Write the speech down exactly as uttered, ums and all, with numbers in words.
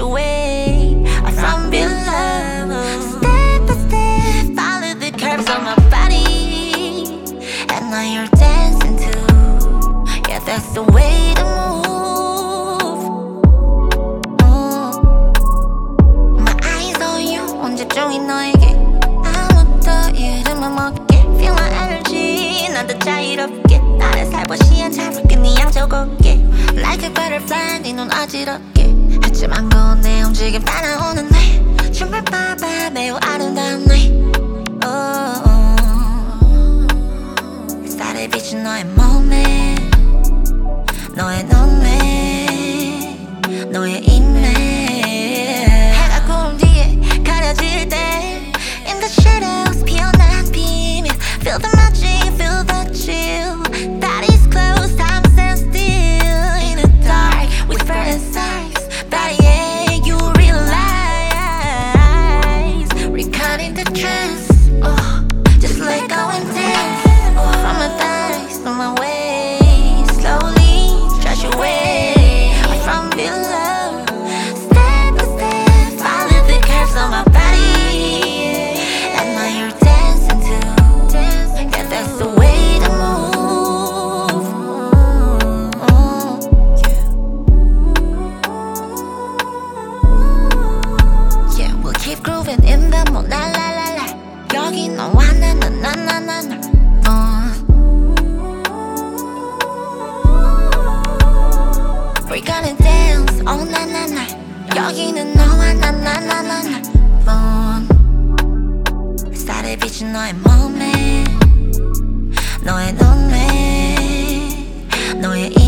away from your love. Step by step, follow the curves of my body, and now you're dancing too. Yeah, that's the way to move. mm. My eyes on you, 언제종일 너에게 아무도 이름을 먹게. Feel my energy, 나도 자유롭게. 나를 살포시한 자볼게 네 양쪽 어깨. Like a butterfly, 네 눈 어지럽게. 하지만 고운내 움직임 따라오는 날. 춤을 봐봐 매우 아름다운 날. oh, oh. 햇살에 비친 너의 몸에, 너의 눈에, 너의 입에. 해가 구름 뒤에 가려질 때 In the shadows 피어난 비밀. Feel the magic, feel the chill. Bodies close, time stands still. In the dark, with furnace eyes. Body, you realize we're caught in the trance. Oh, just let go and dance. From my thighs to my waist, slowly stretch away from your love. Step by step, follow the curves of my body, and now you're dancing too. Yeah, that's the way to move. Yeah, we'll keep grooving in the mood. La la la la. 여기 너와 나 나 나 나 나 나. We're gonna dance, oh na na na. 여기는 너와 나 나 나 나 나. 햇살에 비친 너의 몸에, 너의 눈에, 너의